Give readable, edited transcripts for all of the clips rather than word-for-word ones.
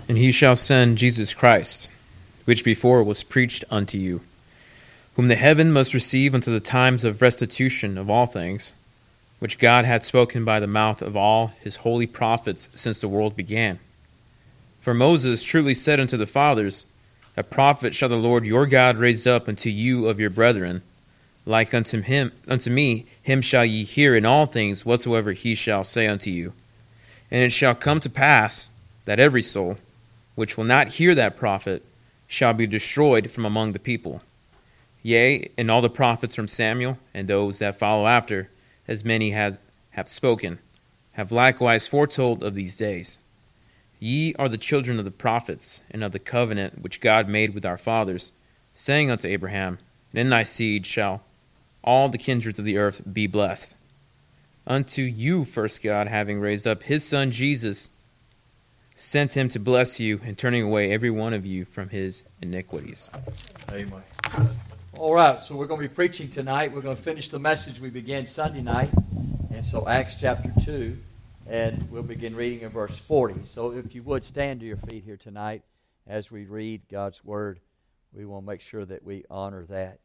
And he shall send Jesus Christ, which before was preached unto you, whom the heaven must receive unto the times of restitution of all things, which God hath spoken by the mouth of all his holy prophets since the world began. For Moses truly said unto the fathers, A prophet shall the Lord your God raise up unto you of your brethren, like unto me, him shall ye hear in all things whatsoever he shall say unto you. And it shall come to pass that every soul, which will not hear that prophet, shall be destroyed from among the people. Yea, and all the prophets from Samuel, and those that follow after, as many as have spoken, have likewise foretold of these days. Ye are the children of the prophets, and of the covenant which God made with our fathers, saying unto Abraham, And in thy seed shall all the kindreds of the earth be blessed. Unto you first God, having raised up his Son Jesus, sent him to bless you, and turning away every one of you from his iniquities. Amen. All right, so we're going to be preaching tonight. We're going to finish the message we began Sunday night. And so Acts chapter 2, and we'll begin reading in verse 40. So if you would, stand to your feet here tonight as we read God's Word. We want to make sure that we honor that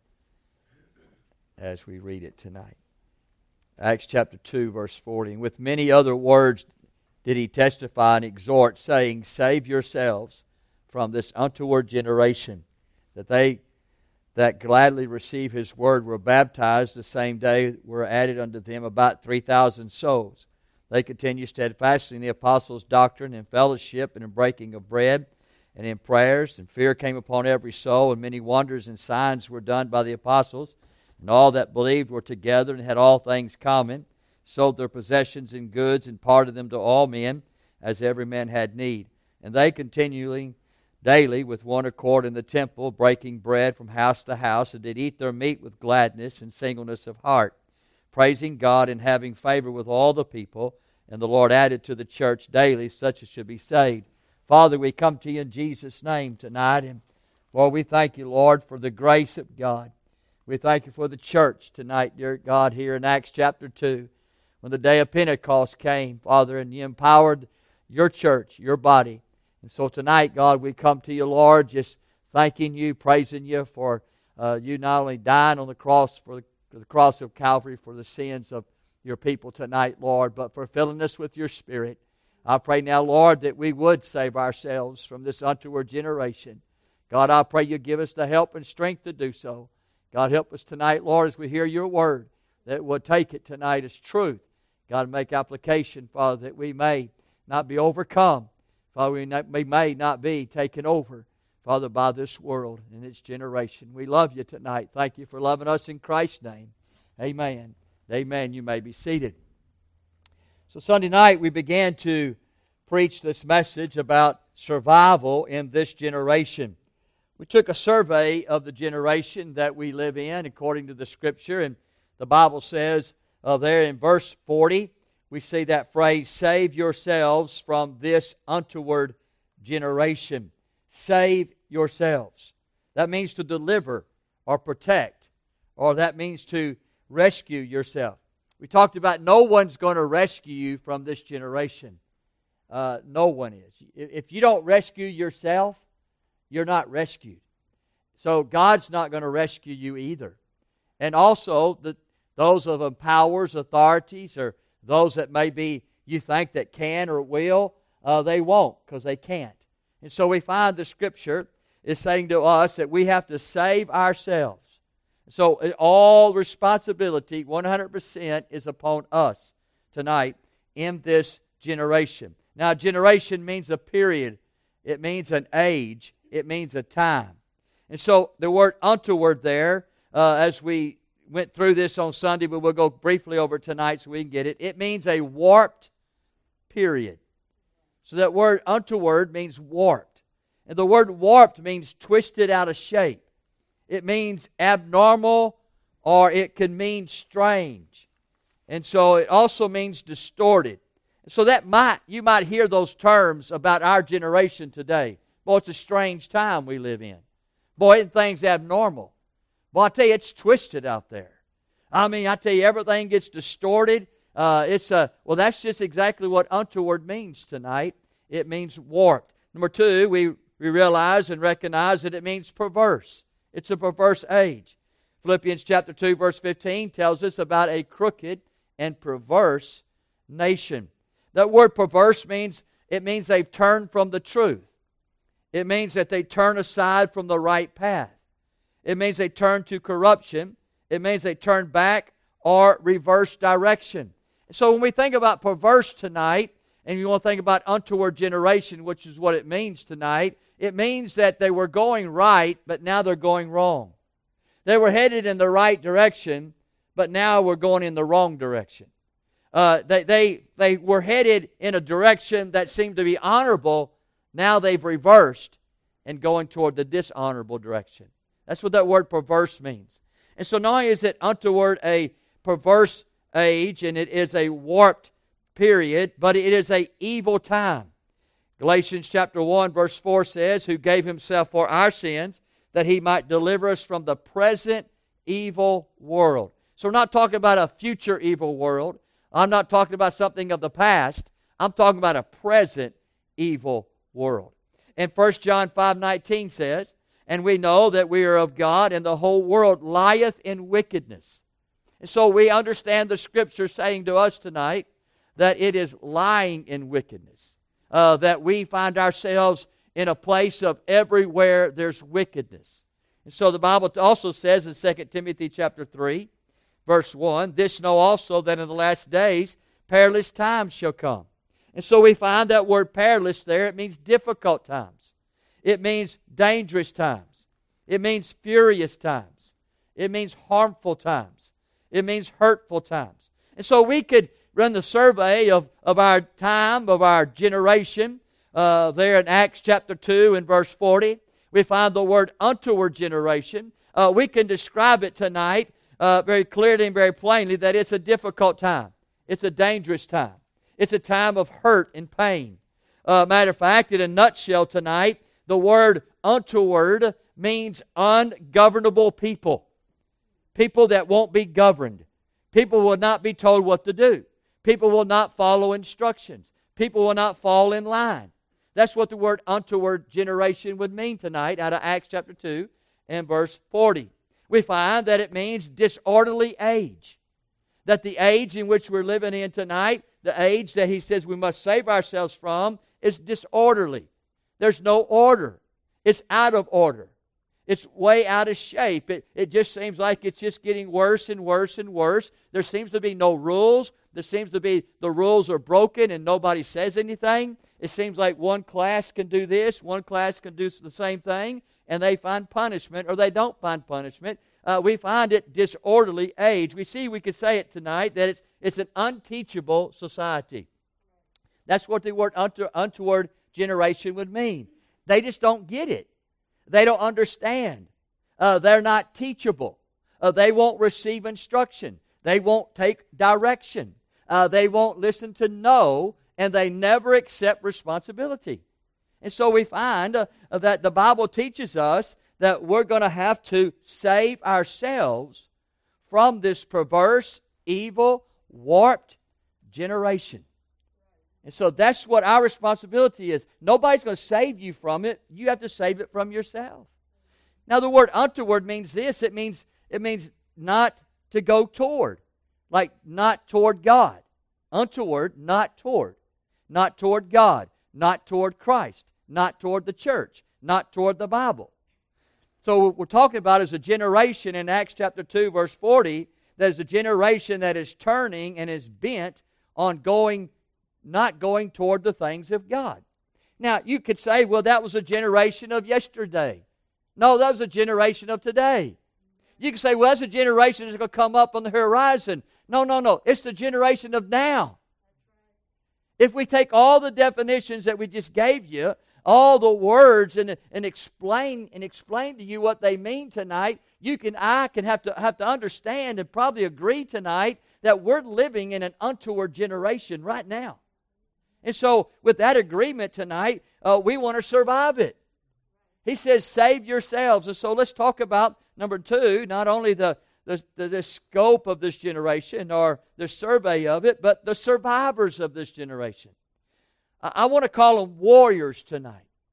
as we read it tonight. Acts chapter 2, verse 40. And with many other words did he testify and exhort, saying, Save yourselves from this untoward generation. That they that gladly receive his word were baptized the same day, were added unto them about 3,000 souls. They continued steadfastly in the apostles' doctrine, in fellowship, and in breaking of bread, and in prayers. And fear came upon every soul, and many wonders and signs were done by the apostles. And all that believed were together and had all things common, sold their possessions and goods, and parted them to all men, as every man had need. And they continually daily with one accord in the temple, breaking bread from house to house, and did eat their meat with gladness and singleness of heart, praising God and having favor with all the people. And the Lord added to the church daily such as should be saved. Father, we come to you in Jesus' name tonight. And Lord, we thank you, Lord, for the grace of God. We thank you for the church tonight, dear God, here in Acts chapter 2. When the day of Pentecost came, Father, and you empowered your church, your body. And so tonight, God, we come to you, Lord, just thanking you, praising you for you not only dying on the cross, for the cross of Calvary for the sins of your people tonight, Lord, but for filling us with your Spirit. I pray now, Lord, that we would save ourselves from this untoward generation. God, I pray you give us the help and strength to do so. God, help us tonight, Lord, as we hear your word, that we'll take it tonight as truth. God, make application, Father, that we may not be overcome. Father, we may not be taken over, Father, by this world and its generation. We love you tonight. Thank you for loving us in Christ's name. Amen. Amen. You may be seated. So Sunday night we began to preach this message about survival in this generation. We took a survey of the generation that we live in according to the Scripture, and the Bible says there in verse 40, we see that phrase, save yourselves from this untoward generation. Save yourselves. That means to deliver or protect, or that means to rescue yourself. We talked about no one's going to rescue you from this generation. No one is. If you don't rescue yourself, you're not rescued. So God's not going to rescue you either. And also, those of powers, authorities, or those that maybe you think that can or will, they won't because they can't. And so we find the Scripture is saying to us that we have to save ourselves. So all responsibility, 100%, is upon us tonight in this generation. Now, generation means a period. It means an age. It means a time. And so the word untoward there, as we went through this on Sunday, but we'll go briefly over it tonight so we can get it. It means a warped period. So that word untoward means warped. And the word warped means twisted out of shape. It means abnormal, or it can mean strange. And so it also means distorted. So you might hear those terms about our generation today. Boy, it's a strange time we live in. Boy, isn't things abnormal. Boy, I tell you, it's twisted out there. I mean, I tell you, everything gets distorted. Well, that's just exactly what untoward means tonight. It means warped. Number two, we realize and recognize that it means perverse. It's a perverse age. Philippians chapter 2, verse 15 tells us about a crooked and perverse nation. That word perverse means they've turned from the truth. It means that they turn aside from the right path. It means they turn to corruption. It means they turn back or reverse direction. So when we think about perverse tonight, and you want to think about untoward generation, which is what it means tonight, it means that they were going right, but now they're going wrong. They were headed in the right direction, but now we're going in the wrong direction. They were headed in a direction that seemed to be honorable. Now they've reversed and going toward the dishonorable direction. That's what that word perverse means. And so not only is it untoward a perverse age, and it is a warped period, but it is an evil time. Galatians chapter 1 verse 4 says, who gave himself for our sins, that he might deliver us from the present evil world. So we're not talking about a future evil world. I'm not talking about something of the past. I'm talking about a present evil world. And 1 John 5:19 says, and we know that we are of God, and the whole world lieth in wickedness. And so we understand the Scripture saying to us tonight that it is lying in wickedness. That we find ourselves in a place of everywhere there's wickedness. And so the Bible also says in 2 Timothy chapter 3, verse 1, this know also that in the last days perilous times shall come. And so we find that word perilous there. It means difficult times. It means dangerous times. It means furious times. It means harmful times. It means hurtful times. And so we could run the survey of our time, of our generation, there in Acts chapter 2 and verse 40. We find the word untoward generation. We can describe it tonight very clearly and very plainly that it's a difficult time. It's a dangerous time. It's a time of hurt and pain. Matter of fact, in a nutshell tonight, the word untoward means ungovernable people. People that won't be governed. People will not be told what to do. People will not follow instructions. People will not fall in line. That's what the word untoward generation would mean tonight out of Acts chapter 2 and verse 40. We find that it means disorderly age. That the age in which we're living in tonight, the age that he says we must save ourselves from, is disorderly. There's no order. It's out of order. It's way out of shape. It just seems like it's just getting worse and worse and worse. There seems to be no rules. There seems to be the rules are broken and nobody says anything. It seems like one class can do this, one class can do the same thing, and they find punishment or they don't find punishment. We find it disorderly age. We could say it tonight that it's an unteachable society. That's what the word untoward generation would mean. They just don't get it. They don't understand. They're not teachable. They won't receive instruction. They won't take direction. They won't listen to no, and they never accept responsibility. And so we find that the Bible teaches us that we're going to have to save ourselves from this perverse, evil, warped generation. And so that's what our responsibility is. Nobody's going to save you from it. You have to save it from yourself. Now the word untoward means this. It means not to go toward. Like not toward God. Untoward, not toward. Not toward God. Not toward Christ. Not toward the church. Not toward the Bible. So what we're talking about is a generation in Acts chapter 2 verse 40 that is a generation that is turning and is bent on not going toward the things of God. Now, you could say, well, that was a generation of yesterday. No, that was a generation of today. You could say, well, that's a generation that's going to come up on the horizon. No. It's the generation of now. If we take all the definitions that we just gave you, all the words, and explain to you what they mean tonight, I can have to understand and probably agree tonight that we're living in an untoward generation right now. And so, with that agreement tonight, we want to survive it. He says, save yourselves. And so, let's talk about, number 2, not only the scope of this generation or the survey of it, but the survivors of this generation. I want to call them warriors tonight.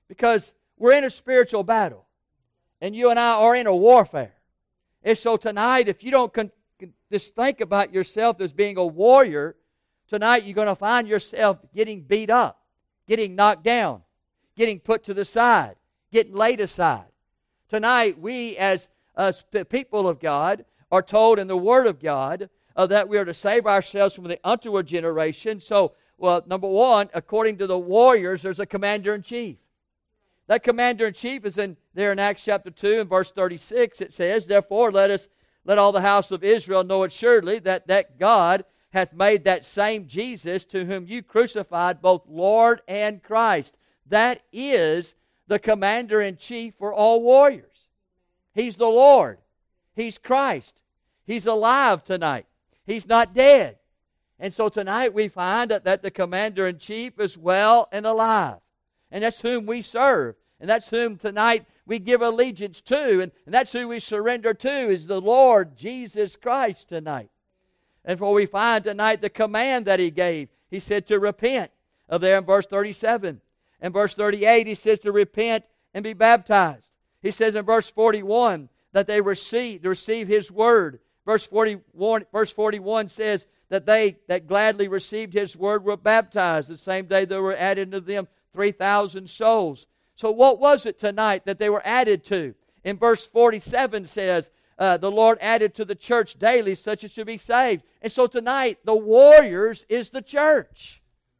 Because we're in a spiritual battle. And you and I are in a warfare. And so tonight, if you don't just think about yourself as being a warrior, tonight you're going to find yourself getting beat up, getting knocked down, getting put to the side, getting laid aside. Tonight, we as the people of God are told in the Word of God that we are to save ourselves from the untoward generation. So, well, number one, according to the warriors, there's a commander-in-chief. That commander-in-chief is there in Acts chapter 2 and verse 36. It says, "Therefore let all the house of Israel know assuredly that God hath made that same Jesus to whom you crucified both Lord and Christ." That is the commander-in-chief for all warriors. He's the Lord. He's Christ. He's alive tonight. He's not dead. And so tonight we find that the commander-in-chief is well and alive. And that's whom we serve. And that's whom tonight we give allegiance to. And that's who we surrender to, is the Lord Jesus Christ tonight. And for we find tonight the command that He gave. He said to repent. There in verse 37. In verse 38 He says to repent and be baptized. He says in verse 41 that they receive His word. Verse 41 says that they that gladly received His word were baptized. The same day there were added to them 3,000 souls. So what was it tonight that they were added to? In verse 47 says, the Lord added to the church daily such as should be saved. And so tonight, the warriors is the church.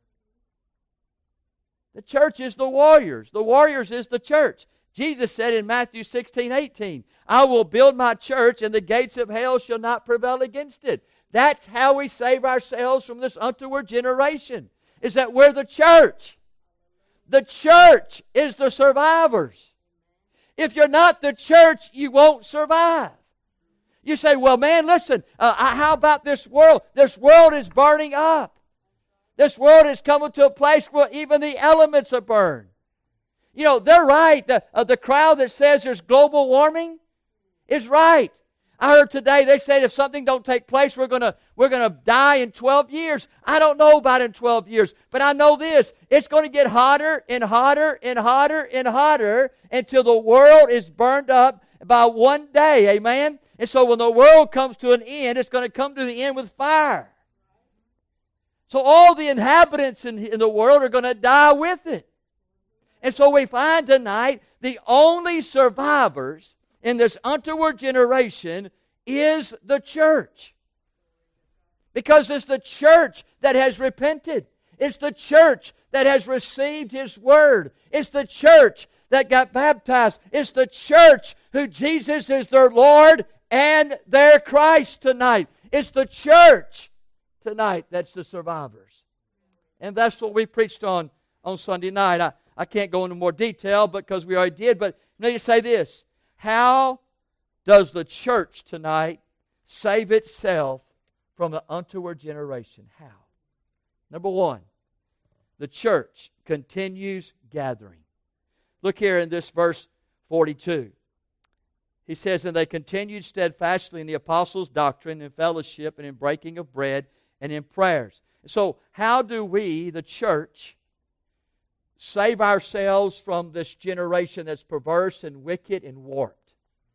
The church is the warriors. The warriors is the church. Jesus said in Matthew 16:18, "I will build my church, and the gates of hell shall not prevail against it." That's how we save ourselves from this untoward generation, is that we're the church. The church is the survivors. If you're not the church, you won't survive. You say, well, man, listen, how about this world? This world is burning up. This world is coming to a place where even the elements are burned. You know, they're right. The crowd that says there's global warming is right. I heard today they said if something don't take place, we're gonna die in 12 years. I don't know about in 12 years, but I know this: it's going to get hotter and hotter and hotter and hotter until the world is burned up by one day. Amen. And so when the world comes to an end, it's going to come to the end with fire. So all the inhabitants in the world are going to die with it. And so we find tonight the only survivors in this untoward generation is the church. Because it's the church that has repented. It's the church that has received His Word. It's the church that got baptized. It's the church who Jesus is their Lord and their Christ tonight. It's the church tonight that's the survivors. And that's what we preached on Sunday night. I can't go into more detail because we already did, but let me say this. How does the church tonight save itself from the untoward generation? How? Number one, the church continues gathering. Look here in this verse 42. He says, "And they continued steadfastly in the apostles' doctrine and fellowship and in breaking of bread and in prayers." So how do we, the church, save ourselves from this generation that's perverse and wicked and warped?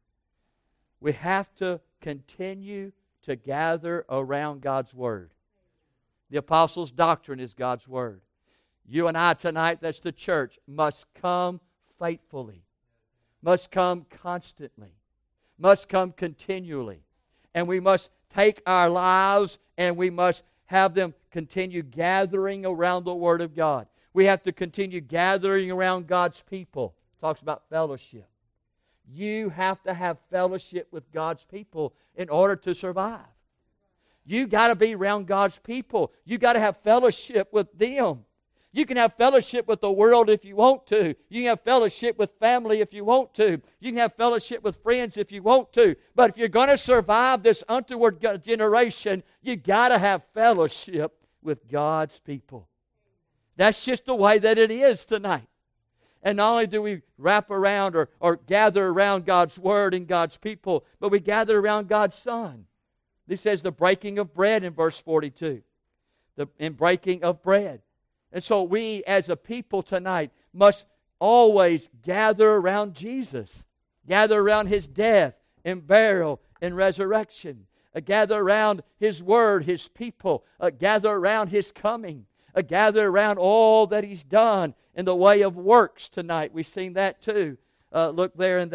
We have to continue to gather around God's Word. The apostles' doctrine is God's Word. You and I tonight, that's the church, must come faithfully, must come constantly, must come continually. And we must take our lives and we must have them continue gathering around the Word of God. We have to continue gathering around God's people. It talks about fellowship. You have to have fellowship with God's people in order to survive. You got to be around God's people. You got to have fellowship with them. You can have fellowship with the world if you want to. You can have fellowship with family if you want to. You can have fellowship with friends if you want to. But if you're going to survive this untoward generation, you got to have fellowship with God's people. That's just the way that it is tonight. And not only do we wrap around or gather around God's Word and God's people, but we gather around God's Son. This says the breaking of bread in verse 42. In breaking of bread. And so we as a people tonight must always gather around Jesus. Gather around His death and burial and resurrection. Gather around His Word, His people. Gather around His coming. Gather around all that He's done in the way of works tonight. We've seen that too. Look there in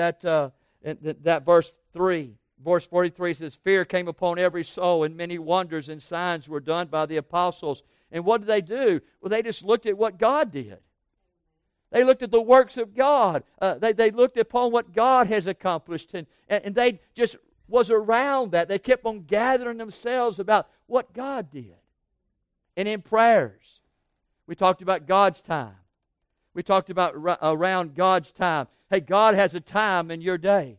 that verse 3. Verse 43 says, fear came upon every soul, and many wonders and signs were done by the apostles. And what did they do? Well, they just looked at what God did. They looked at the works of God. They looked upon what God has accomplished. And they just was around that. They kept on gathering themselves about what God did. And in prayers, we talked about God's time. We talked about around God's time. Hey, God has a time in your day.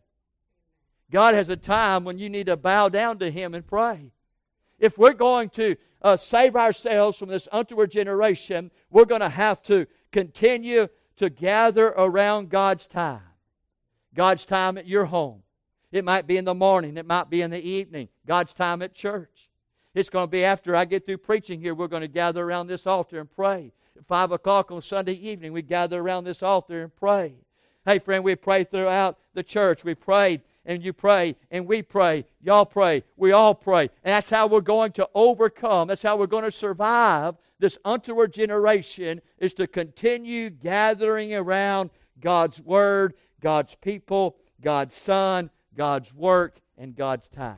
God has a time when you need to bow down to Him and pray. If we're going to save ourselves from this untoward generation, we're going to have to continue to gather around God's time. God's time at your home. It might be in the morning. It might be in the evening. God's time at church. It's going to be after I get through preaching here, we're going to gather around this altar and pray. At 5 o'clock on Sunday evening, we gather around this altar and pray. Hey, friend, we pray throughout the church. We prayed, and you pray, and we pray. Y'all pray. We all pray. And that's how we're going to overcome. That's how we're going to survive this untoward generation, is to continue gathering around God's Word, God's people, God's Son, God's work, and God's time.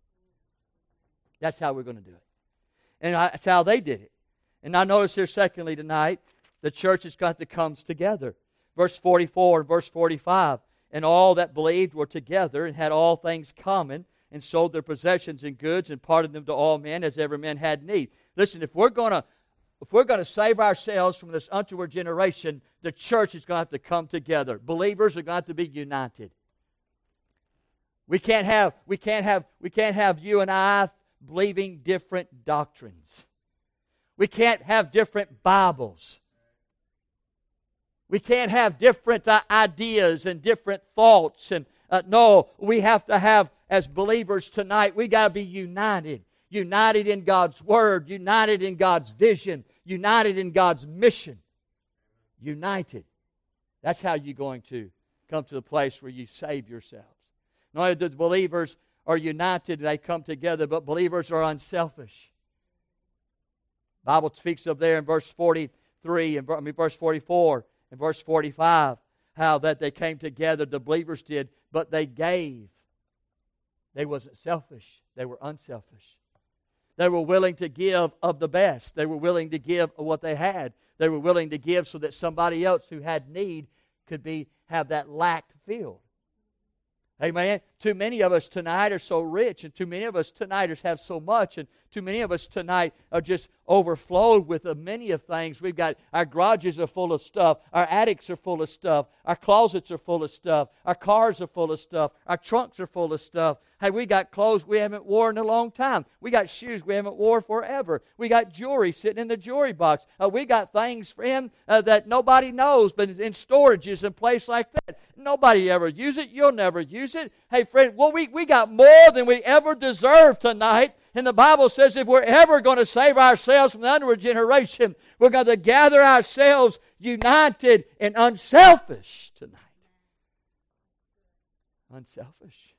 That's how we're going to do it. And that's how they did it. And I notice here, secondly, tonight, the church has got to come together. Verse 44 and verse 45. And all that believed were together and had all things common, and sold their possessions and goods and parted them to all men as every man had need. Listen, if we're going to save ourselves from this untoward generation, the church is going to have to come together. Believers are going to have to be united. We can't have you and I believing different doctrines. We can't have different Bibles. We can't have different ideas and different thoughts. And no, we have to have, as believers tonight, we got to be united. United in God's Word, united in God's vision, united in God's mission. United. That's how you're going to come to the place where you save yourselves. Not only do the believers are united, they come together, but believers are unselfish. The Bible speaks of there in verse 43, verse 44 and verse 45, how that they came together, the believers did, but they gave. They wasn't selfish. They were unselfish. They were willing to give of the best. They were willing to give of what they had. They were willing to give so that somebody else who had need could have that lack filled. Amen. Too many of us tonight are so rich, and too many of us tonight have so much, and too many of us tonight are just overflowed with many of things. We've got, our garages are full of stuff, our attics are full of stuff, our closets are full of stuff, our cars are full of stuff, our trunks are full of stuff. Hey, we got clothes we haven't worn in a long time. We got shoes we haven't worn forever. We got jewelry sitting in the jewelry box. We got things, friend, that nobody knows, but in storages and place like that. Nobody ever use it. You'll never use it. Hey, friend, well, we got more than we ever deserve tonight. And the Bible says if we're ever going to save ourselves from the underworld generation, we're going to gather ourselves united and unselfish tonight. Unselfish.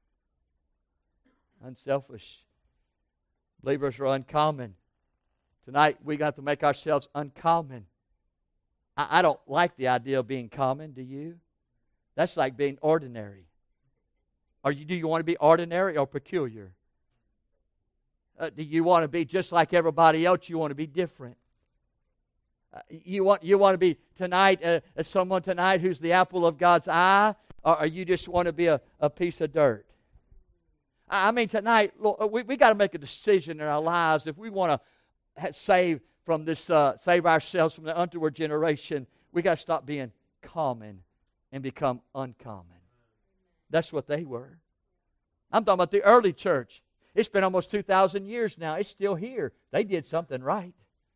Unselfish. Believers are uncommon. Tonight we got to make ourselves uncommon. I don't like the idea of being common, do you? That's like being ordinary. Do you want to be ordinary or peculiar? Do you want to be just like everybody else? You want to be different. You want to be tonight someone tonight who's the apple of God's eye, or you just want to be a piece of dirt? I mean, tonight we got to make a decision in our lives if we want to save ourselves from the untoward generation. We got to stop being common and become uncommon. That's what they were. I'm talking about the early church. It's been almost 2,000 years now. It's still here. They did something right.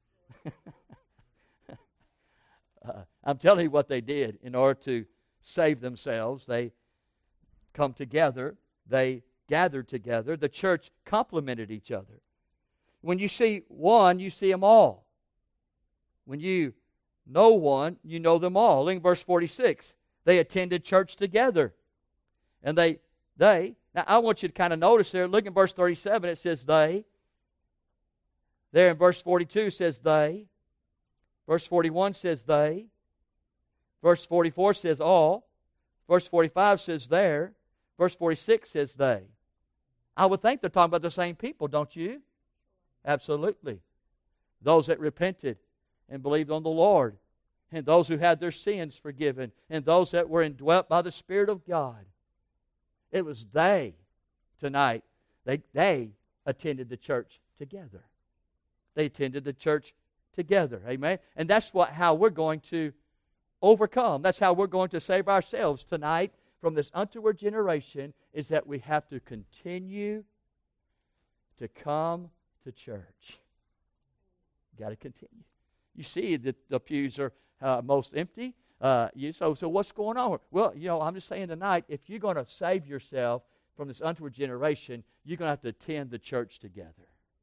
I'm telling you what they did in order to save themselves. They come together. They gathered together. The church complemented each other. When you see one, you see them all. When you no one, you know them all. Look at verse 46. They attended church together. And now I want you to kind of notice there, look at verse 37, it says they. There in verse 42 it says they. Verse 41 says they. Verse 44 says all. Verse 45 says there. Verse 46 says they. I would think they're talking about the same people, don't you? Absolutely. Those that repented and believed on the Lord, and those who had their sins forgiven, and those that were indwelt by the Spirit of God. It was they tonight. They attended the church together. They attended the church together. Amen? And that's how we're going to overcome. That's how we're going to save ourselves tonight from this untoward generation, is that we have to continue to come to church. Got to continue. You see that the pews are most empty. So what's going on? Well, I'm just saying tonight, if you're going to save yourself from this untoward generation, you're going to have to attend the church together.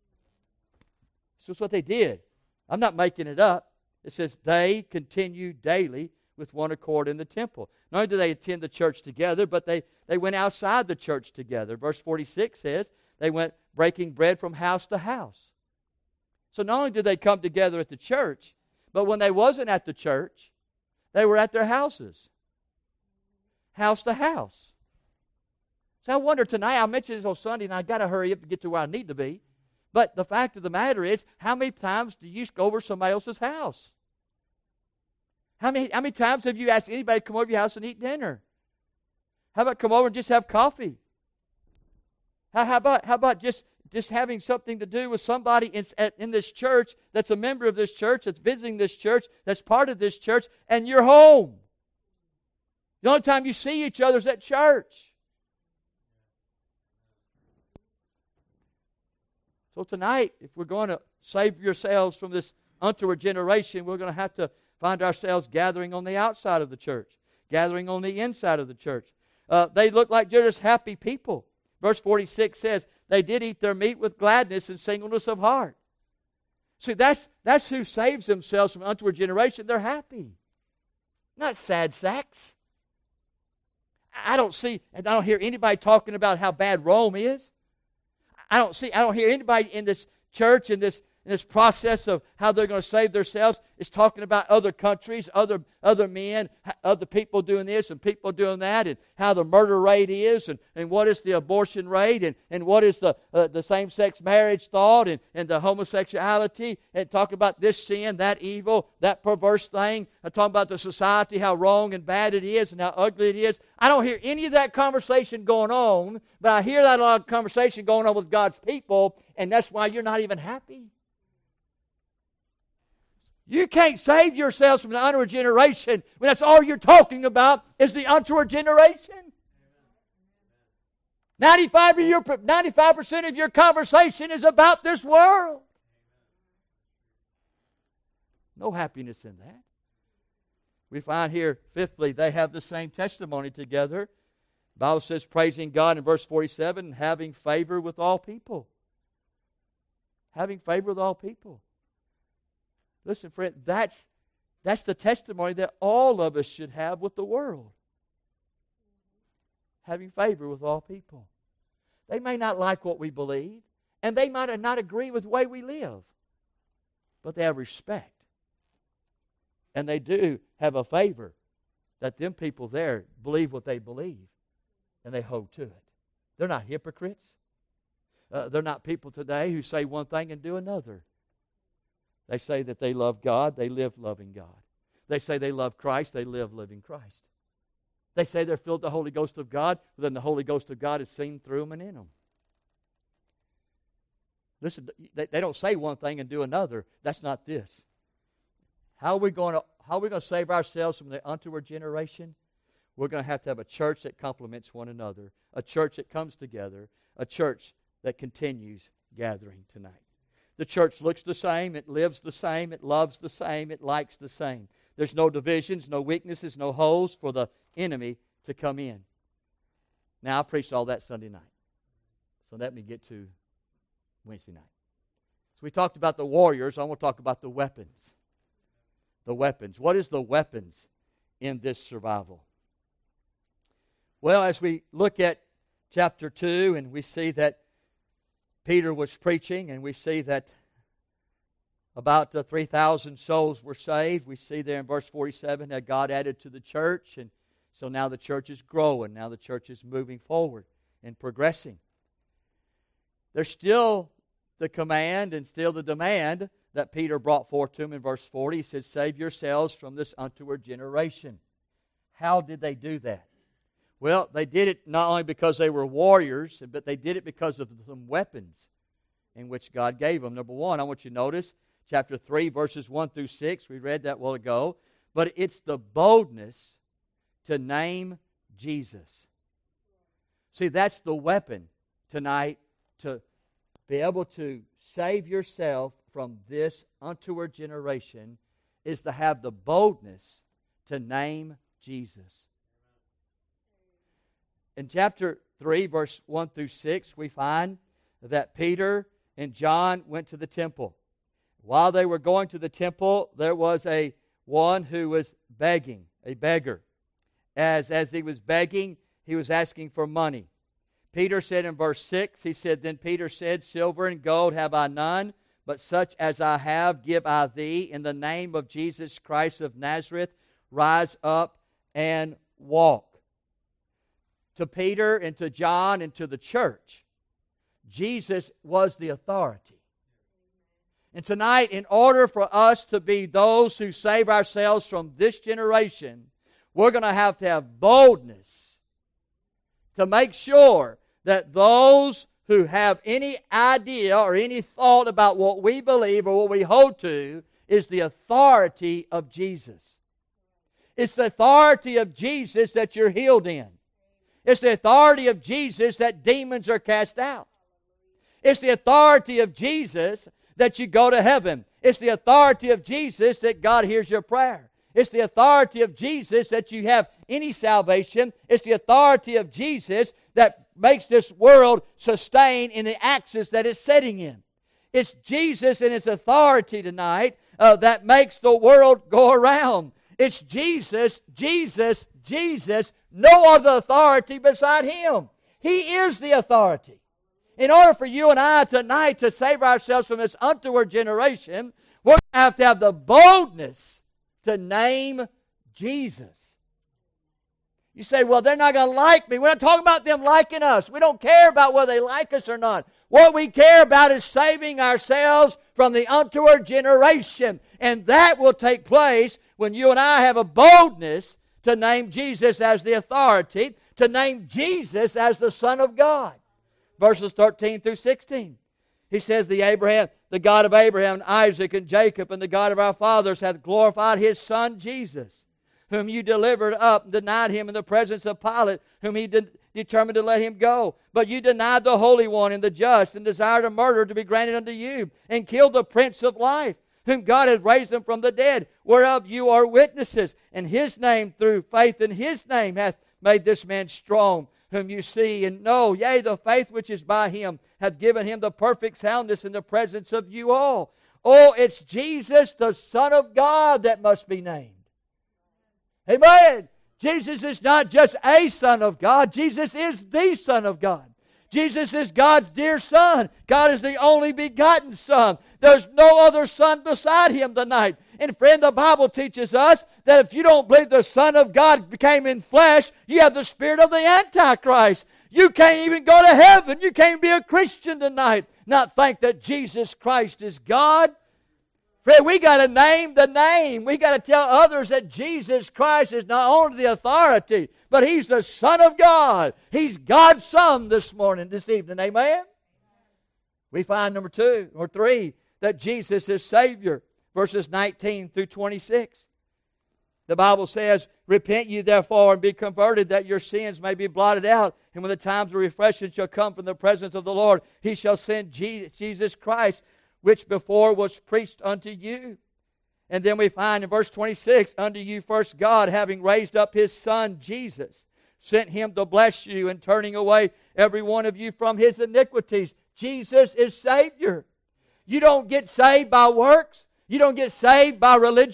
So that's what they did. I'm not making it up. It says they continued daily with one accord in the temple. Not only did they attend the church together, but they went outside the church together. Verse 46 says they went breaking bread from house to house. So not only did they come together at the church, but when they wasn't at the church, they were at their houses. House to house. So I wonder tonight, I mentioned this on Sunday, and I've got to hurry up to get to where I need to be. But the fact of the matter is, how many times do you go over somebody else's house? How many times have you asked anybody to come over to your house and eat dinner? How about come over and just have coffee? How about just having something to do with somebody in this church that's a member of this church, that's visiting this church, that's part of this church, and you're home? The only time you see each other is at church. So tonight, if we're going to save yourselves from this untoward generation, we're going to have to find ourselves gathering on the outside of the church, gathering on the inside of the church. They look like they're just happy people. Verse 46 says, they did eat their meat with gladness and singleness of heart. See, that's who saves themselves from untoward generation. They're happy. Not sad sacks. I don't hear anybody talking about how bad Rome is. I don't hear anybody in this church, in this process of how they're going to save themselves, is talking about other countries, other men, other people doing this and people doing that, and how the murder rate is, and what is the abortion rate, and what is the same-sex marriage thought, and the homosexuality, and talk about this sin, that evil, that perverse thing. I'm talking about the society, how wrong and bad it is, and how ugly it is. I don't hear any of that conversation going on, but I hear that a lot of conversation going on with God's people, and that's why you're not even happy. You can't save yourselves from the untoward generation when that's all you're talking about is the untoward generation. 95% of your conversation is about this world. No happiness in that. We find here, fifthly, they have the same testimony together. The Bible says, praising God in verse 47, having favor with all people. Having favor with all people. Listen, friend, that's the testimony that all of us should have with the world. Having favor with all people. They may not like what we believe, and they might not agree with the way we live, but they have respect. And they do have a favor that them people there believe what they believe, and they hold to it. They're not hypocrites. They're not people today who say one thing and do another. They say that they love God, they live loving God. They say they love Christ, they live living Christ. They say they're filled with the Holy Ghost of God, but then the Holy Ghost of God is seen through them and in them. Listen, they don't say one thing and do another. That's not this. How are we going to save ourselves from the untoward generation? We're going to have a church that complements one another, a church that comes together, a church that continues gathering tonight. The church looks the same, it lives the same, it loves the same, it likes the same. There's no divisions, no weaknesses, no holes for the enemy to come in. Now, I preached all that Sunday night. So let me get to Wednesday night. So we talked about the warriors. I want to talk about the weapons. The weapons. What is the weapons in this survival? Well, as we look at chapter 2 and we see that Peter was preaching and we see that about 3,000 souls were saved. We see there in verse 47 that God added to the church, and so now the church is growing. Now the church is moving forward and progressing. There's still the command and still the demand that Peter brought forth to him in verse 40. He said, "Save yourselves from this untoward generation." How did they do that? Well, they did it not only because they were warriors, but they did it because of some weapons in which God gave them. Number one, I want you to notice chapter 3, verses 1 through 6. We read that a while ago. But it's the boldness to name Jesus. See, that's the weapon tonight to be able to save yourself from this untoward generation, is to have the boldness to name Jesus. In chapter 3, verse 1 through 6, we find that Peter and John went to the temple. While they were going to the temple, there was one who was begging, a beggar. As he was begging, he was asking for money. Peter said in verse 6, he said, "Then Peter said, Silver and gold have I none, but such as I have give I thee. In the name of Jesus Christ of Nazareth, rise up and walk." To Peter and to John and to the church, Jesus was the authority. And tonight, in order for us to be those who save ourselves from this generation, we're going to have boldness to make sure that those who have any idea or any thought about what we believe or what we hold to is the authority of Jesus. It's the authority of Jesus that you're healed in. It's the authority of Jesus that demons are cast out. It's the authority of Jesus that you go to heaven. It's the authority of Jesus that God hears your prayer. It's the authority of Jesus that you have any salvation. It's the authority of Jesus that makes this world sustain in the axis that it's setting in. It's Jesus and His authority tonight that makes the world go around. It's Jesus, Jesus, Jesus, no other authority beside Him. He is the authority. In order for you and I tonight to save ourselves from this untoward generation, we're going to have the boldness to name Jesus. You say, well, they're not going to like me. We're not talking about them liking us. We don't care about whether they like us or not. What we care about is saving ourselves from the untoward generation. And that will take place when you and I have a boldness to name Jesus as the authority, to name Jesus as the Son of God. Verses 13 through 16. He says, the God of Abraham, Isaac, and Jacob, and the God of our fathers hath glorified His Son Jesus, whom you delivered up and denied Him in the presence of Pilate, whom He determined to let Him go. But you denied the Holy One and the just, and desired a murder to be granted unto you, and killed the Prince of Life, whom God hath raised Him from the dead, whereof you are witnesses. And His name, through faith in His name, hath made this man strong, whom you see and know. Yea, the faith which is by Him hath given Him the perfect soundness in the presence of you all. Oh, it's Jesus, the Son of God, that must be named. Amen. Jesus is not just a Son of God. Jesus is the Son of God. Jesus is God's dear Son. God is the only begotten Son. There's no other Son beside Him tonight. And friend, the Bible teaches us that if you don't believe the Son of God became in flesh, you have the spirit of the Antichrist. You can't even go to heaven. You can't be a Christian tonight, not think that Jesus Christ is God. Friend, we got to name the name. We got to tell others that Jesus Christ is not only the authority, but He's the Son of God. He's God's Son this evening. Amen? We find number 2 or 3, that Jesus is Savior. Verses 19 through 26. The Bible says, repent ye therefore and be converted, that your sins may be blotted out. And when the times of refreshing shall come from the presence of the Lord, He shall send Jesus Christ, which before was preached unto you. And then we find in verse 26, unto you first God, having raised up His Son Jesus, sent Him to bless you, and turning away every one of you from his iniquities. Jesus is Savior. You don't get saved by works. You don't get saved by religion.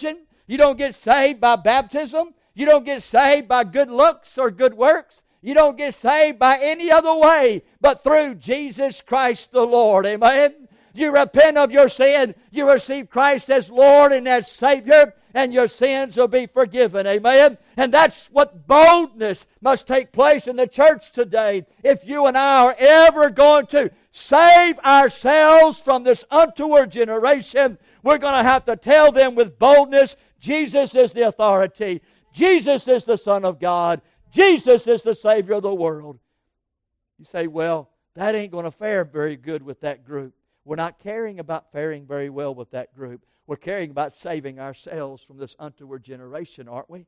You don't get saved by baptism. You don't get saved by good looks or good works. You don't get saved by any other way but through Jesus Christ the Lord. Amen? You repent of your sin. You receive Christ as Lord and as Savior, and your sins will be forgiven. Amen? And that's what boldness must take place in the church today. If you and I are ever going to save ourselves from this untoward generation, we're going to have to tell them with boldness, Jesus is the authority. Jesus is the Son of God. Jesus is the Savior of the world. You say, well, that ain't going to fare very good with that group. We're not caring about faring very well with that group. We're caring about saving ourselves from this untoward generation, aren't we?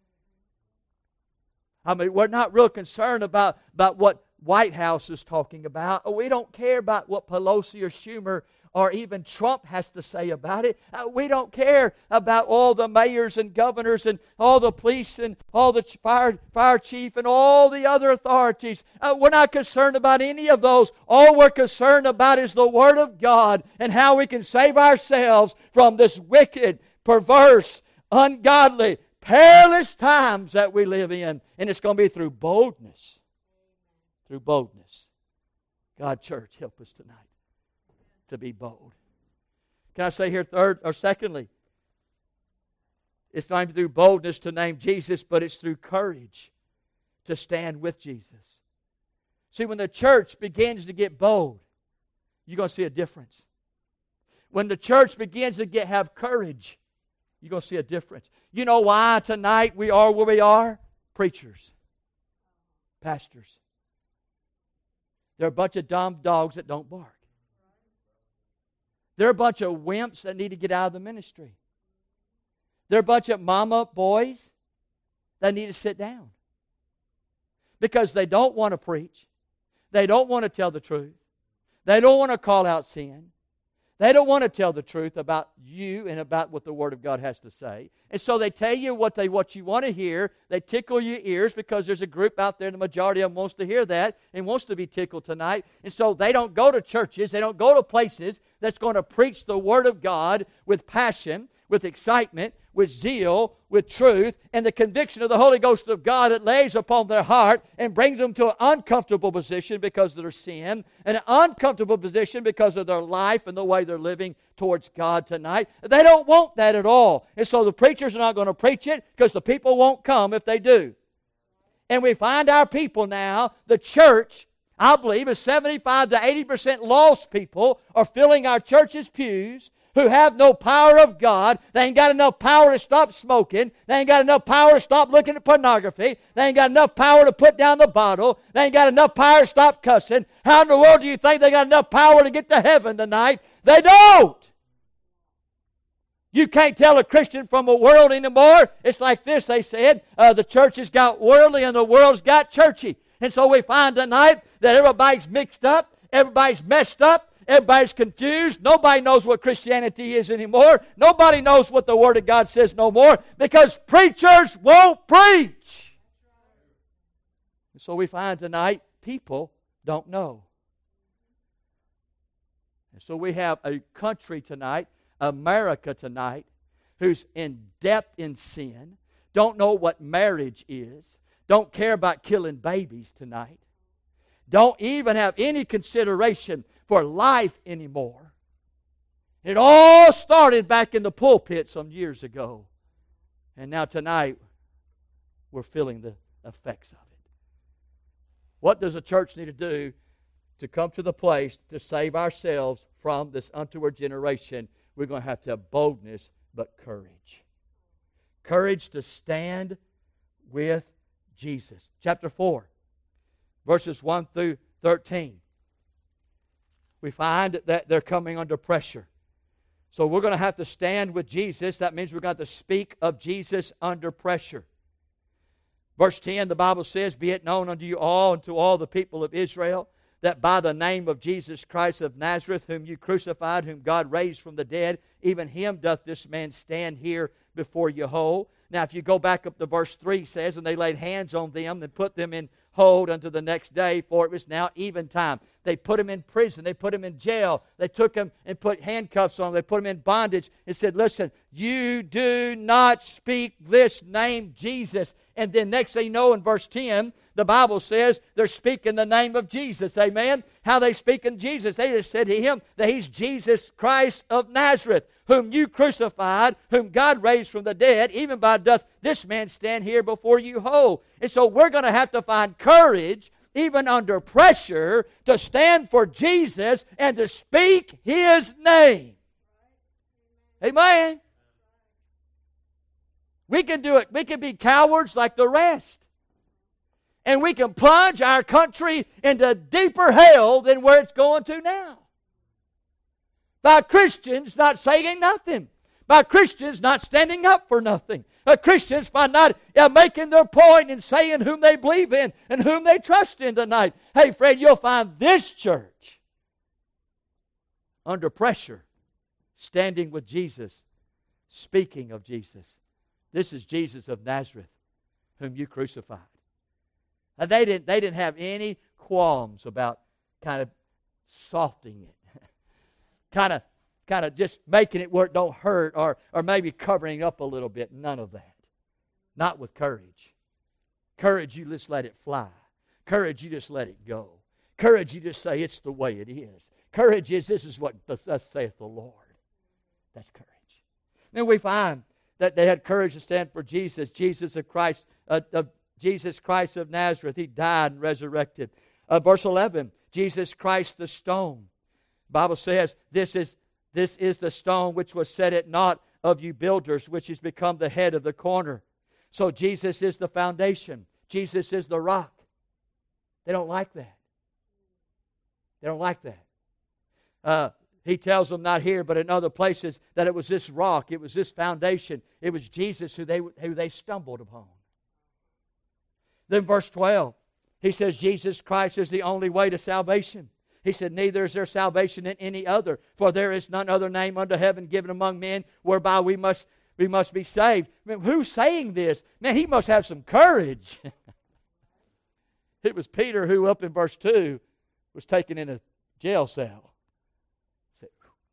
I mean, we're not real concerned about what White House is talking about. We don't care about what Pelosi or Schumer or even Trump has to say about it. We don't care about all the mayors and governors and all the police and all the fire chief and all the other authorities. We're not concerned about any of those. All we're concerned about is the Word of God and how we can save ourselves from this wicked, perverse, ungodly, perilous times that we live in. And it's going to be through boldness. Through boldness. God, church, help us tonight to be bold. Can I say here secondly, it's not even through boldness to name Jesus, but it's through courage to stand with Jesus. See, when the church begins to get bold, you're going to see a difference. When the church begins to have courage, you're going to see a difference. You know why tonight we are where we are? Preachers. Pastors. They're a bunch of dumb dogs that don't bark. They're a bunch of wimps that need to get out of the ministry. They're a bunch of mama boys that need to sit down. Because they don't want to preach. They don't want to tell the truth. They don't want to call out sin. They don't want to tell the truth about you and about what the Word of God has to say. And so they tell you what you want to hear. They tickle your ears because there's a group out there, the majority of them wants to hear that and wants to be tickled tonight. And so they don't go to churches, they don't go to places that's going to preach the Word of God with passion, with excitement, with zeal, with truth, and the conviction of the Holy Ghost of God that lays upon their heart and brings them to an uncomfortable position because of their sin, and an uncomfortable position because of their life and the way they're living towards God tonight. They don't want that at all. And so the preachers are not going to preach it because the people won't come if they do. And we find our people now, the church, I believe, is 75 to 80% lost people are filling our church's pews, who have no power of God. They ain't got enough power to stop smoking. They ain't got enough power to stop looking at pornography. They ain't got enough power to put down the bottle. They ain't got enough power to stop cussing. How in the world do you think they got enough power to get to heaven tonight? They don't. You can't tell a Christian from a world anymore. It's like this, they said. The church has got worldly and the world's got churchy. And so we find tonight that everybody's mixed up. Everybody's messed up. Everybody's confused. Nobody knows what Christianity is anymore. Nobody knows what the Word of God says no more because preachers won't preach. And so we find tonight people don't know. And so we have a country tonight, America tonight, who's in depth in sin, don't know what marriage is, don't care about killing babies tonight, don't even have any consideration for life anymore. It all started back in the pulpit some years ago. And now tonight, we're feeling the effects of it. What does a church need to do to come to the place to save ourselves from this untoward generation? We're going to have boldness, but courage. Courage to stand with Jesus. Chapter 4, verses 1 through 13. We find that they're coming under pressure. So we're going to have to stand with Jesus. That means we're going to have to speak of Jesus under pressure. Verse 10, the Bible says, "Be it known unto you all and to all the people of Israel, that by the name of Jesus Christ of Nazareth, whom you crucified, whom God raised from the dead, even him doth this man stand here before you whole." Now, if you go back up to verse 3, it says, "And they laid hands on them and put them in hold until the next day, for it was now eventime. They put him in prison. They put him in jail. They took him and put handcuffs on him. They put him in bondage and said, listen, you do not speak this name, Jesus. And then next thing you know, in verse 10, the Bible says they're speaking the name of Jesus. Amen? How they speaking Jesus? They just said to him that he's Jesus Christ of Nazareth, whom you crucified, whom God raised from the dead. Even by doth this man stand here before you whole. And so we're going to have to find courage, even under pressure, to stand for Jesus and to speak His name. Amen? We can do it. We can be cowards like the rest. And we can plunge our country into deeper hell than where it's going to now. By Christians not saying nothing. By Christians not standing up for nothing. By Christians by not making their point and saying whom they believe in and whom they trust in tonight. Hey, friend, you'll find this church under pressure, standing with Jesus, speaking of Jesus. This is Jesus of Nazareth, whom you crucified. And they didn't have any qualms about kind of softening it. kind of just making it where it don't hurt, or maybe covering it up a little bit. None of that. Not with courage. Courage, you just let it fly. Courage, you just let it go. Courage, you just say it's the way it is. Courage is this is what thus saith the Lord. That's courage. Then we find that they had courage to stand for Jesus, Jesus of Christ, Jesus Christ of Nazareth. He died and resurrected. Verse 11, Jesus Christ the stone. The Bible says, this is the stone which was set at naught of you builders, which has become the head of the corner. So Jesus is the foundation. Jesus is the rock. They don't like that. They don't like that. He tells them, not here, but in other places, that it was this rock, it was this foundation, it was Jesus who they stumbled upon. Then verse 12, he says, Jesus Christ is the only way to salvation. He said, neither is there salvation in any other, for there is none other name under heaven given among men whereby we must be saved. I mean, who's saying this? Man, he must have some courage. It was Peter who, up in verse 2, was taken in a jail cell. Said,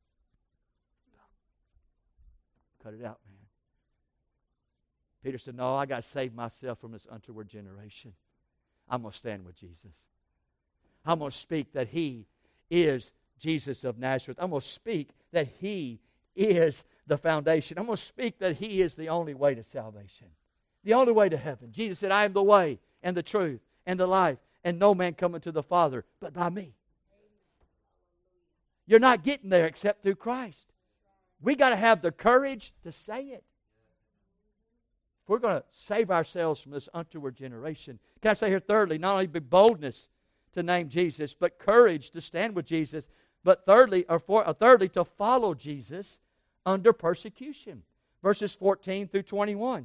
cut it out, man. Peter said, no, I got to save myself from this untoward generation. I'm going to stand with Jesus. I'm going to speak that He is Jesus of Nazareth. I'm going to speak that He is the foundation. I'm going to speak that He is the only way to salvation. The only way to heaven. Jesus said, I am the way and the truth and the life, and no man cometh to the Father but by me. You're not getting there except through Christ. We got to have the courage to say it. If we're going to save ourselves from this untoward generation. Can I say here thirdly, not only be boldness to name Jesus, but courage to stand with Jesus, but thirdly to follow Jesus under persecution. Verses 14 through 21.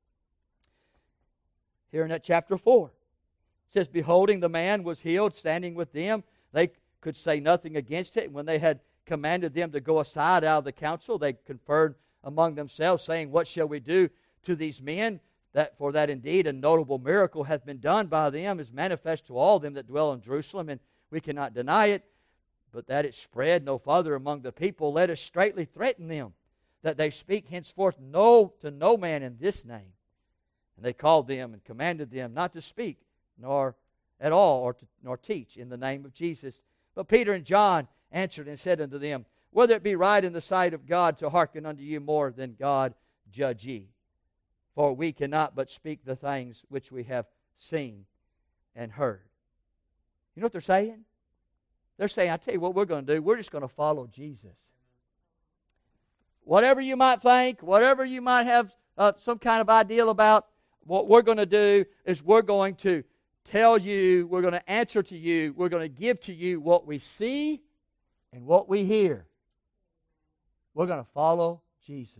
Here in that chapter 4. It says, beholding the man was healed, standing with them. They could say nothing against it. And when they had commanded them to go aside out of the council, they conferred among themselves, saying, what shall we do to these men? For that indeed a notable miracle hath been done by them, is manifest to all them that dwell in Jerusalem, and we cannot deny it. But that it spread no farther among the people, let us straitly threaten them, that they speak henceforth to no man in this name. And they called them and commanded them not to speak, nor at all, nor teach in the name of Jesus. But Peter and John answered and said unto them, whether it be right in the sight of God to hearken unto you more than God, judge ye. For we cannot but speak the things which we have seen and heard. You know what they're saying? They're saying, I tell you what we're going to do. We're just going to follow Jesus. Whatever you might think, whatever you might have some kind of ideal about, what we're going to do is we're going to tell you, we're going to answer to you, we're going to give to you what we see and what we hear. We're going to follow Jesus.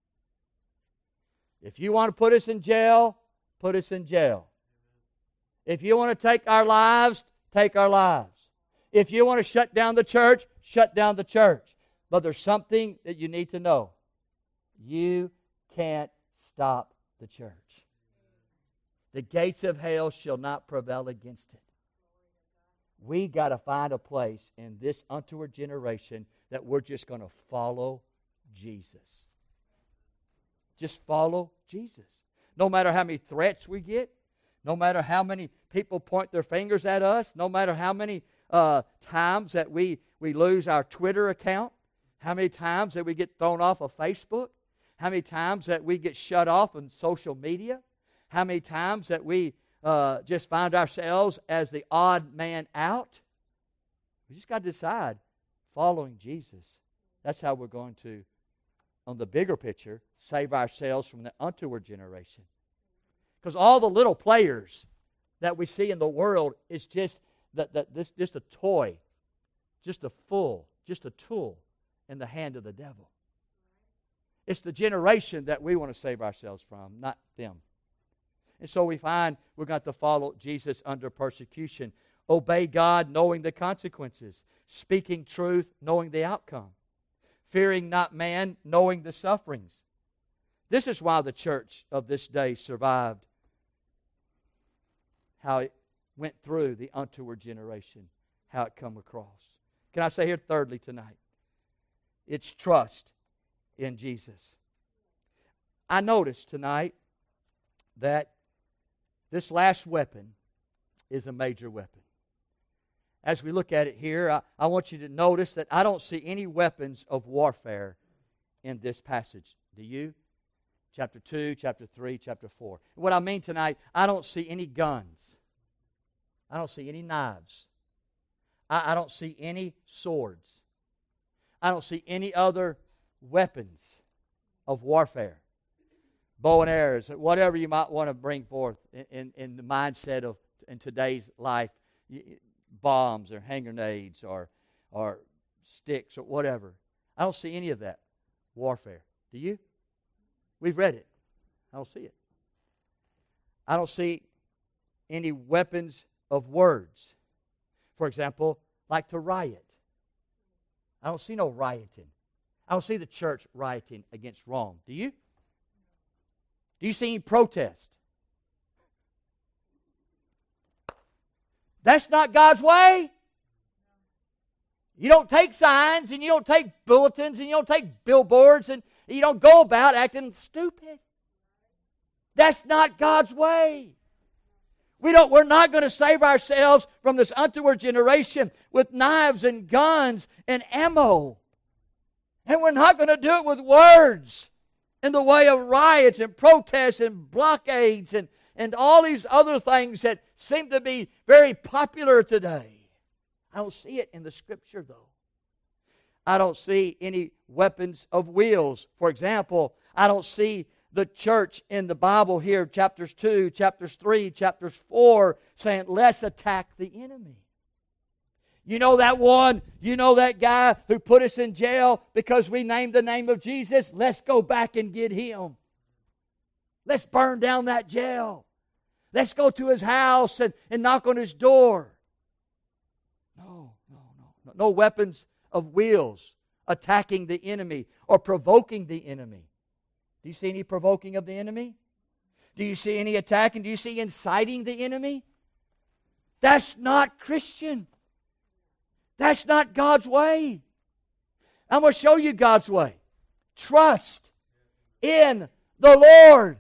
If you want to put us in jail, put us in jail. If you want to take our lives, take our lives. If you want to shut down the church, shut down the church. But there's something that you need to know. You can't stop the church. The gates of hell shall not prevail against it. We got to find a place in this untoward generation that we're just going to follow Jesus. Just follow Jesus. No matter how many threats we get, no matter how many people point their fingers at us, no matter how many times that we lose our Twitter account, how many times that we get thrown off of Facebook, how many times that we get shut off on social media, how many times that we just find ourselves as the odd man out. We just got to decide, following Jesus. That's how we're going to, on the bigger picture, save ourselves from the untoward generation. Because all the little players that we see in the world is just just a toy, just a tool in the hand of the devil. It's the generation that we want to save ourselves from, not them. And so we find we're going to have to follow Jesus under persecution. Obey God knowing the consequences. Speaking truth knowing the outcome. Fearing not man knowing the sufferings. This is why the church of this day survived. How it went through the untoward generation. How it come across. Can I say here thirdly tonight? It's trust in Jesus. I noticed tonight that this last weapon is a major weapon. As we look at it here, I want you to notice that I don't see any weapons of warfare in this passage. Do you? Chapter 2, chapter 3, chapter 4. What I mean tonight, I don't see any guns. I don't see any knives. I don't see any swords. I don't see any other weapons of warfare. Bow and arrows, whatever you might want to bring forth in the mindset of in today's life, bombs or hand grenades or sticks or whatever. I don't see any of that warfare. Do you? We've read it. I don't see it. I don't see any weapons of words. For example, like to riot. I don't see no rioting. I don't see the church rioting against wrong. Do you? Do you see any protest? That's not God's way. You don't take signs and you don't take bulletins and you don't take billboards and you don't go about acting stupid. That's not God's way. We're not going to save ourselves from this untoward generation with knives and guns and ammo. And we're not going to do it with words in the way of riots and protests and blockades and all these other things that seem to be very popular today. I don't see it in the Scripture, though. I don't see any weapons of wheels. For example, I don't see the church in the Bible here, chapters 2, chapters 3, chapters 4, saying, let's attack the enemy. You know that one, you know that guy who put us in jail because we named the name of Jesus? Let's go back and get him. Let's burn down that jail. Let's go to his house and knock on his door. No weapons of wheels attacking the enemy or provoking the enemy. Do you see any provoking of the enemy? Do you see any attacking? Do you see inciting the enemy? That's not Christian. That's not God's way. I'm going to show you God's way. Trust in the Lord.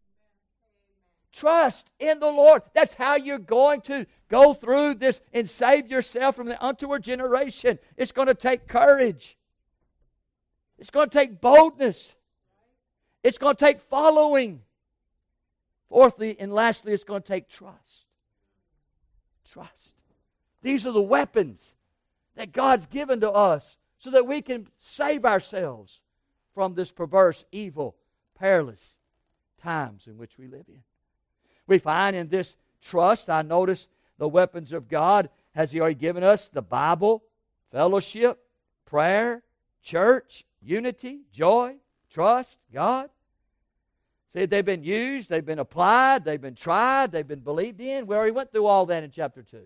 Trust in the Lord. That's how you're going to go through this and save yourself from the untoward generation. It's going to take courage. It's going to take boldness. It's going to take following. Fourthly and lastly, it's going to take trust. Trust. These are the weapons that God's given to us so that we can save ourselves from this perverse, evil, perilous times in which we live in. We find in this trust, I notice the weapons of God has He already given us: the Bible, fellowship, prayer, church, unity, joy, trust, God. See, they've been used, they've been applied, they've been tried, they've been believed in. We already went through all that in chapter 2.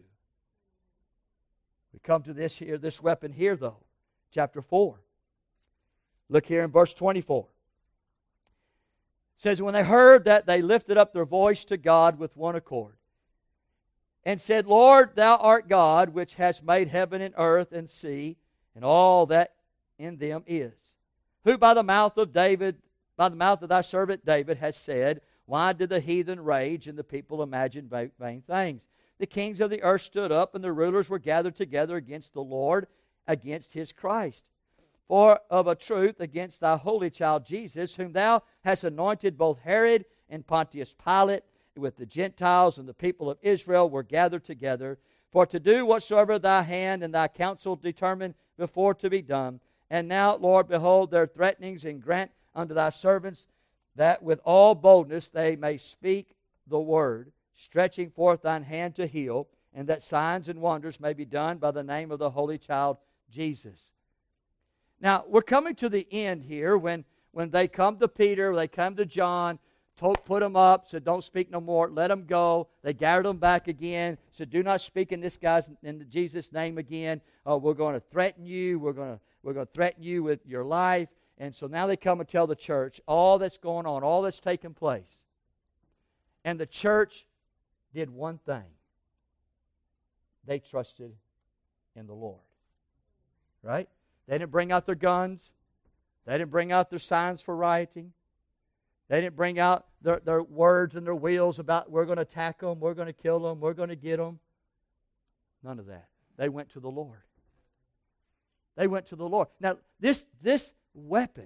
We come to this here, this weapon here, though, chapter 4. Look here in verse 24. It says, when they heard that, they lifted up their voice to God with one accord, and said, Lord, thou art God, which hast made heaven and earth and sea, and all that in them is, who by the mouth of thy servant David has said, why did the heathen rage and the people imagine vain things? The kings of the earth stood up, and the rulers were gathered together against the Lord, against his Christ. For of a truth against thy holy child Jesus, whom thou hast anointed, both Herod and Pontius Pilate, with the Gentiles and the people of Israel, were gathered together, for to do whatsoever thy hand and thy counsel determined before to be done. And now, Lord, behold their threatenings, and grant unto thy servants that with all boldness they may speak the word, stretching forth thine hand to heal, and that signs and wonders may be done by the name of the holy child Jesus. Now, we're coming to the end here when they come to Peter, they come to John, put them up, said, don't speak no more, let them go. They gathered them back again, said, do not speak in Jesus' name again. We're going to threaten you. We're going to threaten you with your life. And so now they come and tell the church all that's going on, all that's taking place. And the church did one thing. They trusted in the Lord. Right? They didn't bring out their guns. They didn't bring out their signs for rioting. They didn't bring out their words and their wheels about we're going to attack them, we're going to kill them, we're going to get them. None of that. They went to the Lord. They went to the Lord. Now, this weapon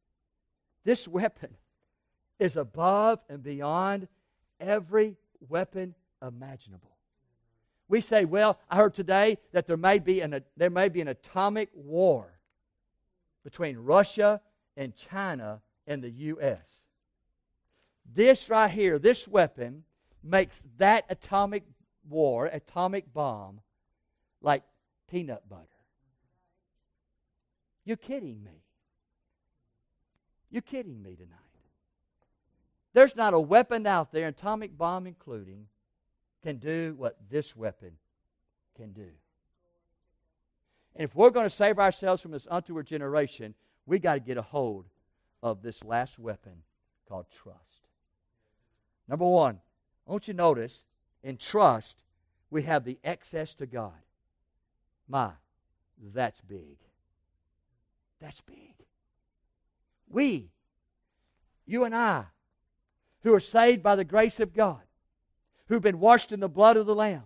is above and beyond every weapon imaginable. We say, well, I heard today that there may be an atomic war between Russia and China and the U.S. This right here, this weapon, makes that atomic war, atomic bomb, like peanut butter. You're kidding me. You're kidding me tonight. There's not a weapon out there, atomic bomb including, can do what this weapon can do. And if we're going to save ourselves from this untoward generation, we got to get a hold of this last weapon called trust. Number one, I want you to notice, in trust, we have the access to God. That's big. That's big. You and I, who are saved by the grace of God, who've been washed in the blood of the Lamb,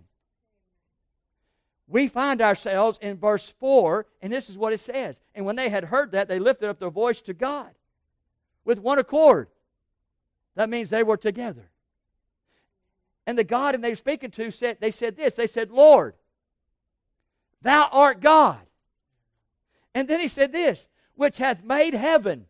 we find ourselves in verse 4, and this is what it says. And when they had heard that, they lifted up their voice to God with one accord. That means they were together. And the God they were speaking to said this. They said, Lord, thou art God. And then he said this, which hath made heaven,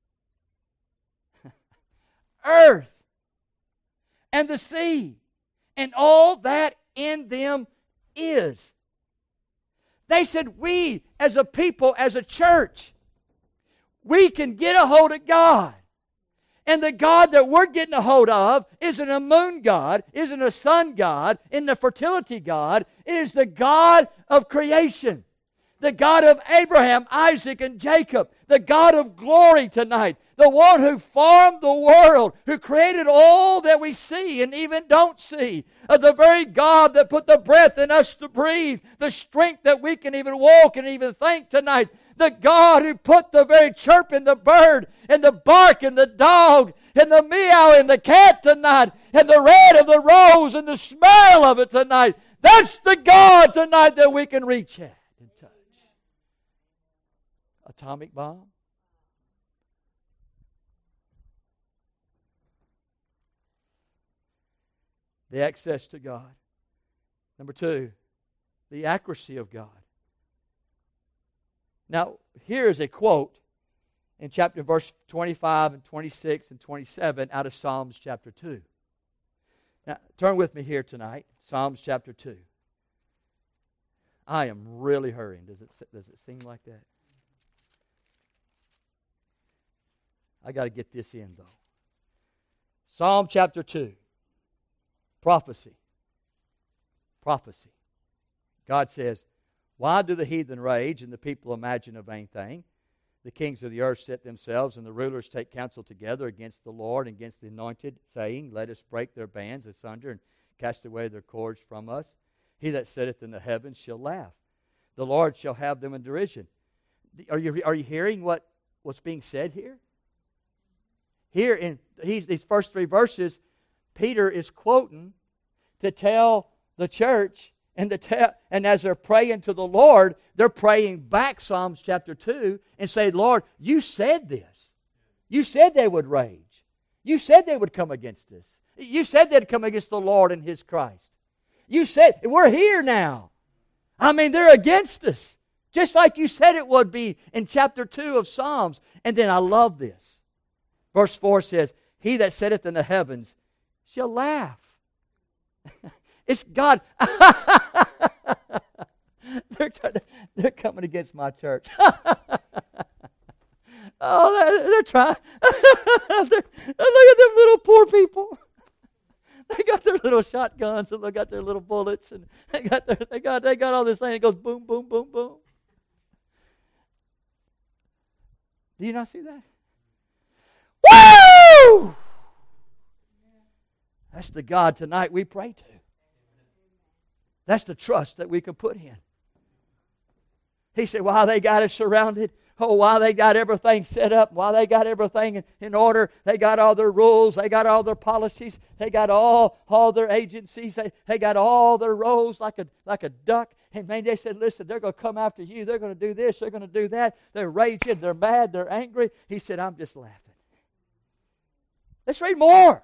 earth, and the sea, and all that in them is. They said, we as a people, as a church, we can get a hold of God. And the God that we're getting a hold of isn't a moon God, isn't a sun God, isn't a fertility God. It is the God of creation. The God of Abraham, Isaac, and Jacob. The God of glory tonight. The one who formed the world, who created all that we see and even don't see. The very God that put the breath in us to breathe. The strength that we can even walk and even think tonight. The God who put the very chirp in the bird and the bark in the dog and the meow in the cat tonight and the red of the rose and the smell of it tonight. That's the God tonight that we can reach at and touch. Atomic bomb. The access to God. Number 2, the accuracy of God. Now, here is a quote in verse 25 and 26 and 27 out of Psalms chapter 2. Now, turn with me here tonight, Psalms chapter 2. I am really hurrying. Does it seem like that? I got to get this in, though. Psalm chapter 2. Prophecy. God says, why do the heathen rage and the people imagine a vain thing? The kings of the earth set themselves, and the rulers take counsel together against the Lord and against the anointed, saying, Let us break their bands asunder and cast away their cords from us. He that sitteth in the heavens shall laugh. The Lord shall have them in derision. Are you hearing what's being said here? Here in these first 3 verses, Peter is quoting to tell the church, and as they're praying to the Lord, they're praying back Psalms chapter 2 and say, Lord, you said this. You said they would rage. You said they would come against us. You said they'd come against the Lord and His Christ. You said, we're here now. I mean, they're against us. Just like you said it would be in chapter 2 of Psalms. And then I love this. Verse 4 says, He that sitteth in the heavens shall laugh. It's God. They're coming against my church. Oh, they're trying. Look at them little poor people. They got their little shotguns and they got their little bullets and they got all this thing that goes boom, boom, boom, boom. Do you not see that? Woo! That's the God tonight we pray to. That's the trust that we can put in. He said, while they got us surrounded, while they got everything set up, while they got everything in order, they got all their rules, they got all their policies, they got all their agencies, they got all their roles like a duck. And man, they said, listen, they're going to come after you. They're going to do this. They're going to do that. They're raging. They're mad. They're angry. He said, I'm just laughing. Let's read more.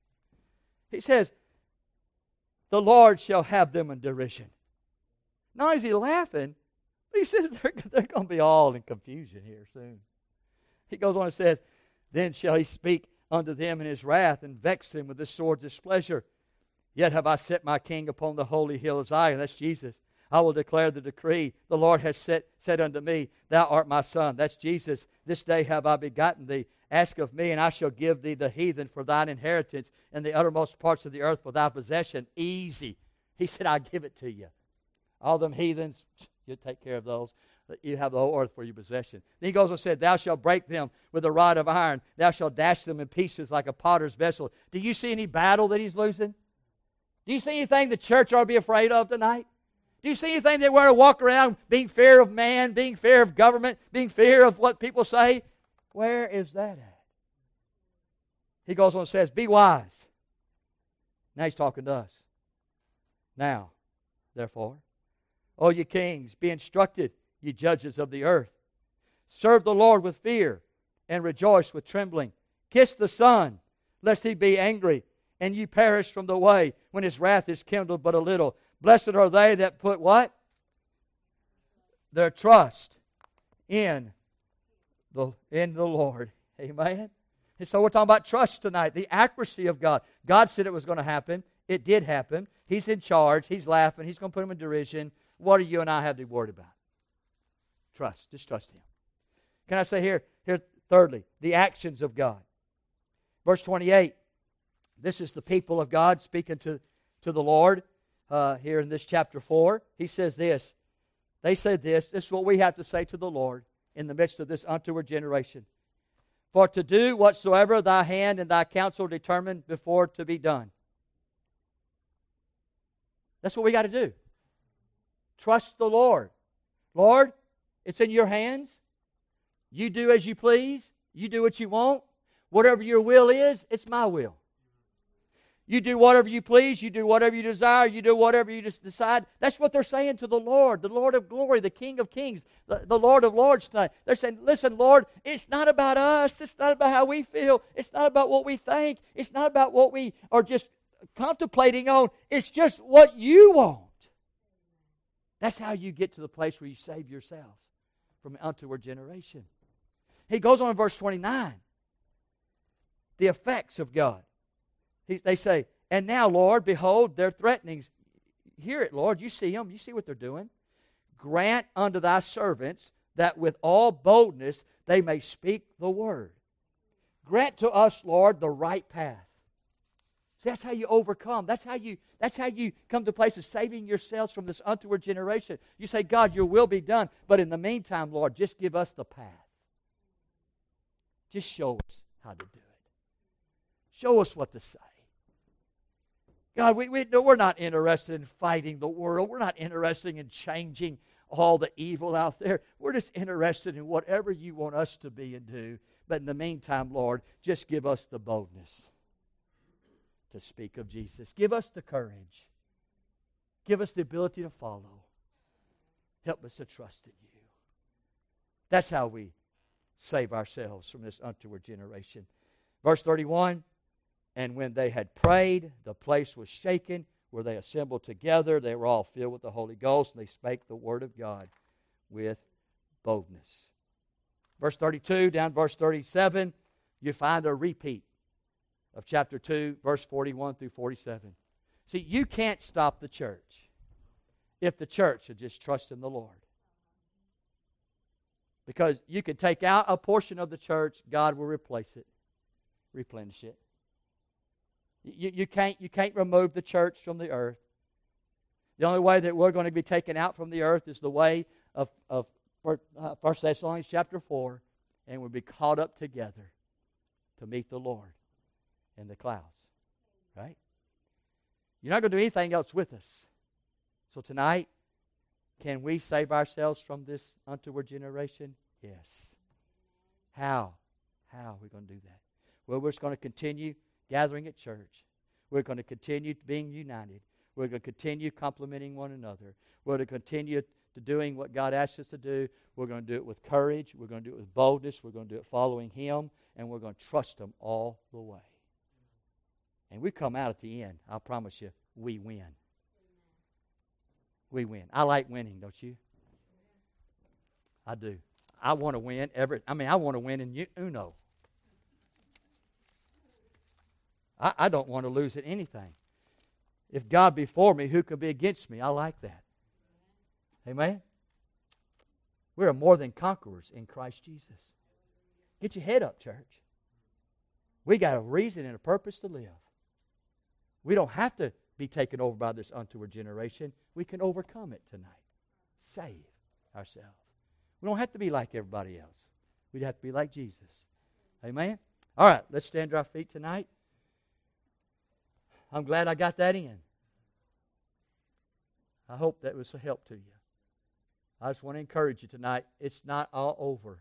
He says, the Lord shall have them in derision. Not only is He laughing, but He says they're going to be all in confusion here soon. He goes on and says, then shall He speak unto them in His wrath and vex them with the sword's displeasure. Yet have I set my king upon the holy hill of Zion. That's Jesus. I will declare the decree. The Lord has said unto me, Thou art my son. That's Jesus. This day have I begotten thee. Ask of me, and I shall give thee the heathen for thine inheritance, and the uttermost parts of the earth for thy possession. Easy. He said, I give it to you. All them heathens, you take care of those. You have the whole earth for your possession. Then he goes and said, Thou shalt break them with a rod of iron. Thou shalt dash them in pieces like a potter's vessel. Do you see any battle that He's losing? Do you see anything the church ought to be afraid of tonight? Do you see anything that we're to walk around being fear of man, being fear of government, being fear of what people say? Where is that at? He goes on and says, Be wise. Now He's talking to us. Now, therefore, O ye kings, be instructed, ye judges of the earth. Serve the Lord with fear, and rejoice with trembling. Kiss the Son, lest He be angry, and ye perish from the way, when His wrath is kindled but a little. Blessed are they that put what? Their trust in the Lord. Amen? And so we're talking about trust tonight, the accuracy of God. God said it was going to happen. It did happen. He's in charge. He's laughing. He's going to put them in derision. What do you and I have to be worried about? Trust. Just trust Him. Can I say here thirdly, the actions of God. Verse 28. This is the people of God speaking to the Lord here in this chapter 4. He says this. They said this. This is what we have to say to the Lord in the midst of this untoward generation. For to do whatsoever thy hand and thy counsel determine before to be done. That's what we got to do. Trust the Lord. Lord, it's in your hands. You do as you please. You do what you want. Whatever your will is, it's my will. You do whatever you please. You do whatever you desire. You do whatever you just decide. That's what they're saying to the Lord of glory, the King of kings, the Lord of lords tonight. They're saying, listen, Lord, it's not about us. It's not about how we feel. It's not about what we think. It's not about what we are just contemplating on. It's just what you want. That's how you get to the place where you save yourselves from an untoward generation. He goes on in verse 29. The effects of God. They say, and now, Lord, behold, their threatenings. Hear it, Lord. You see them. You see what they're doing. Grant unto thy servants that with all boldness they may speak the word. Grant to us, Lord, the right path. See, that's how you overcome. That's how you come to a place of saving yourselves from this untoward generation. You say, God, your will be done. But in the meantime, Lord, just give us the path. Just show us how to do it. Show us what to say. God, we're not interested in fighting the world. We're not interested in changing all the evil out there. We're just interested in whatever you want us to be and do. But in the meantime, Lord, just give us the boldness to speak of Jesus. Give us the courage. Give us the ability to follow. Help us to trust in you. That's how we save ourselves from this untoward generation. Verse 31, and when they had prayed, the place was shaken, where they assembled together. They were all filled with the Holy Ghost, and they spake the word of God with boldness. Verse 32, down verse 37, you find a repeat of chapter 2, verse 41 through 47. See, you can't stop the church if the church will just trust in the Lord. Because you can take out a portion of the church, God will replace it, replenish it. You can't remove the church from the earth. The only way that we're going to be taken out from the earth is the way of 1 Thessalonians chapter 4, and we'll be caught up together to meet the Lord in the clouds. Right? You're not going to do anything else with us. So tonight, can we save ourselves from this untoward generation? Yes. How? How are we going to do that? Well, we're just going to continue gathering at church. We're going to continue being united. We're going to continue complimenting one another. We're going to continue to doing what God asks us to do. We're going to do it with courage. We're going to do it with boldness. We're going to do it following Him. And we're going to trust Him all the way. And we come out at the end. I'll promise you, we win. We win. I like winning, don't you? I do. I want to win I want to win in Uno. I don't want to lose at anything. If God be for me, who could be against me? I like that. Amen? We are more than conquerors in Christ Jesus. Get your head up, church. We got a reason and a purpose to live. We don't have to be taken over by this untoward generation. We can overcome it tonight. Save ourselves. We don't have to be like everybody else. We have to be like Jesus. Amen? All right, let's stand to our feet tonight. I'm glad I got that in. I hope that was a help to you. I just want to encourage you tonight. It's not all over.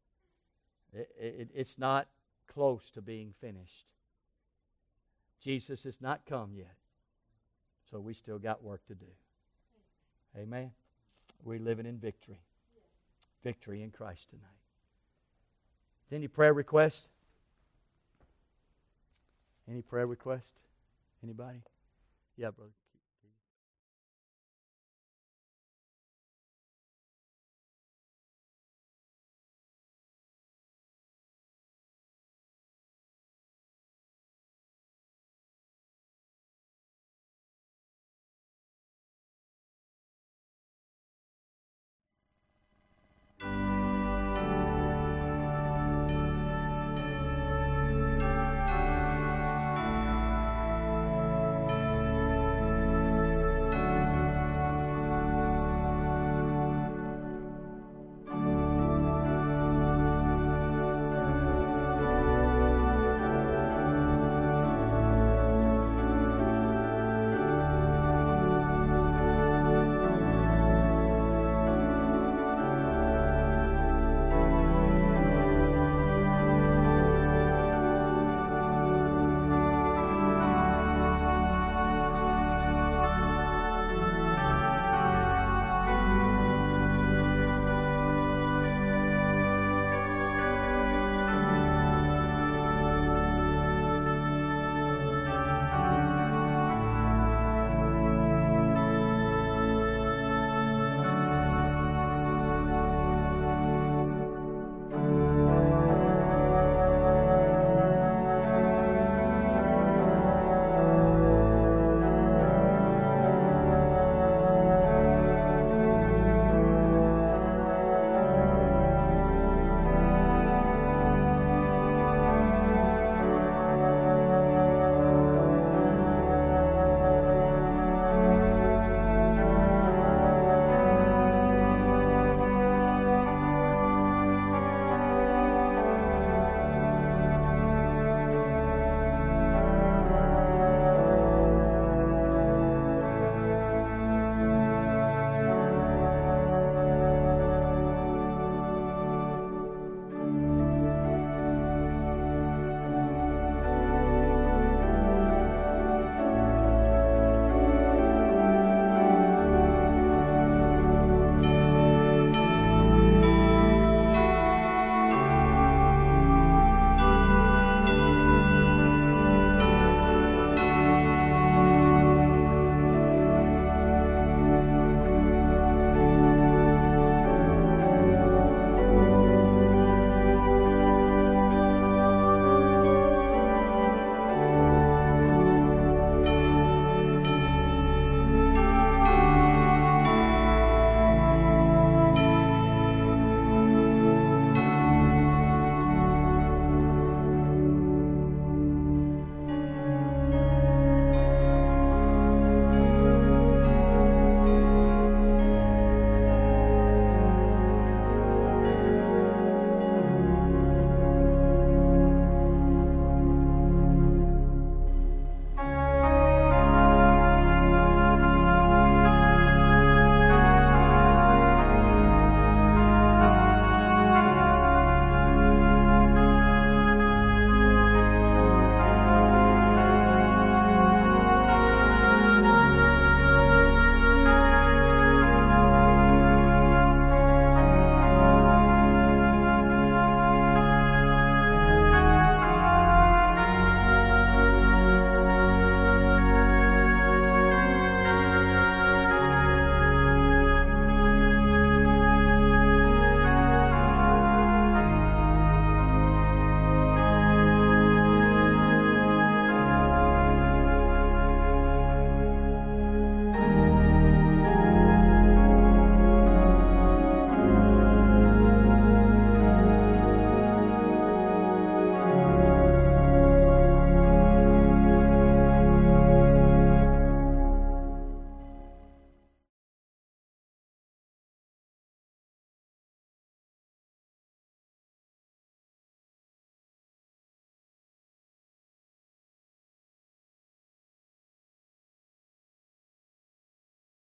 It's not close to being finished. Jesus has not come yet. So we still got work to do. Amen? We're living in victory. Victory in Christ tonight. Is there any prayer requests? Any prayer requests? Anybody? Yeah, brother.